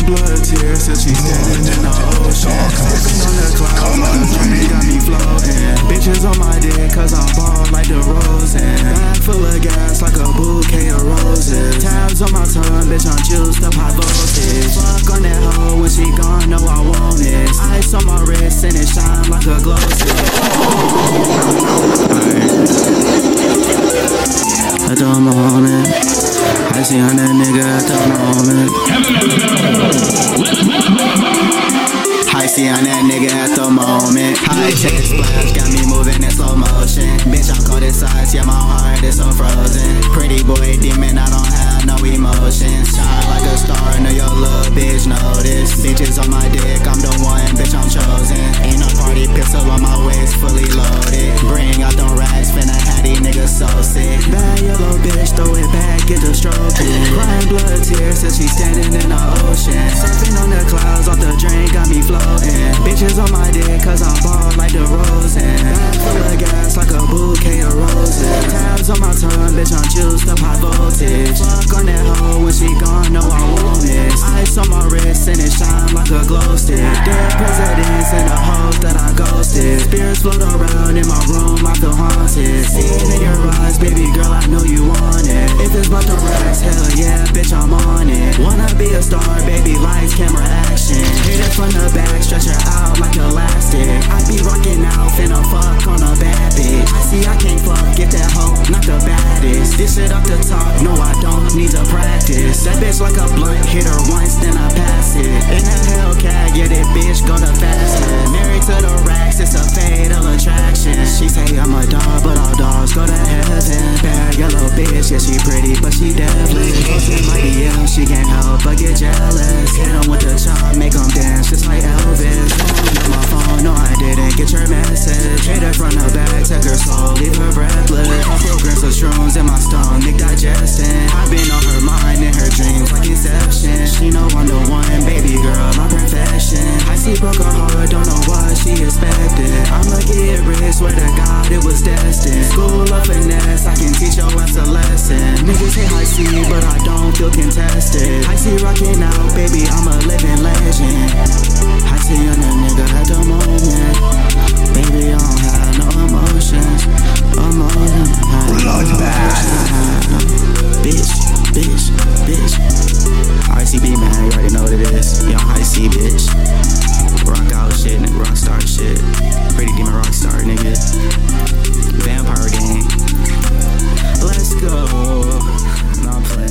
blood tears till she standing in the ocean. Sipping on the clouds, all the drink got me floating. Bitches on my dick cause I'm bald like the DeRozan. Bag full of gas like a bouquet of roses. Tabs on my tongue, bitch I'm juiced up high voltage. Fuck on that hoe when she gone, know I want it. Ice on my wrist and it shine like a glow stick. At the moment, I see on that nigga at the moment. I see on that nigga at the moment. High chest splash got me moving in slow motion. Bitch, I'm cold inside, yeah, my heart is so frozen. Pretty boy demon, I don't have no emotions. Shine like a star, know your little bitch notice. Bitches on my dick, I'm the one, bitch, I'm chosen. Ain't no party pistol on my waist, fully loaded. Bring out them racks, finna have these niggas so sick. Bad yellow bitch, throw it back, get the stroking. Crying blood tears till she standing in the ocean. Surfing on the clouds, off the drink, got me floating. Bitches on my dick cause I'm bald like the DeRozan. Bag full of gas like a bouquet of roses. Tabs on my tongue, bitch I'm juiced up high voltage. Fuck on that hoe when she gone, know I want it. Ice on my wrist and it shine like a glow stick. Dead presidents and the hoes that I ghosted. Spirits float around in my room, I feel haunted. See it in your eyes, baby girl, I know you want it. If it's about the racks, hell yeah, bitch I'm on it. Wanna be a star, baby, lights, camera, action. Hit it from the back, stretch her out like elastic. I be rocking out, finna fuck on a bad bitch. I see I can't fuck, get that hoe, not the baddest. This shit up the top, no I don't need to practice. That bitch like a blunt, hit her once, then I pass it. In that Hellcat, yeah that bitch go the fastest. Married to the racks, it's a fatal attraction. She say I'm a dog, but all dogs go to heaven. Bad yellow bitch, yeah she pretty, but she deadly. In my DM, she can't help but get jealous. Hit 'em with the chop, make 'em dance just like Elvis. On my phone, no I didn't get your message. Hit her from the back, took her soul, leave her breathless. Couple grams of shrooms in my stomach digesting. I've been on her mind in her dreams like Inception. She know I'm the one, baby girl, my profession. I see broke her heart, don't know what she expected. I'ma get rich, swear to God it was destined. School of finesse, I can teach your ass a lesson. Niggas say I see, but I don't feel contested. I see rocking out, baby, I'm a living legend. I see on a nigga at the moment. Baby, I don't have no emotions. Bitch. RCB, man, you already know what it is. Young High C, bitch. Rock out shit, nigga, rock star shit. Pretty demon rock star, nigga. Vampire gang. Let's go. No, I'm playing.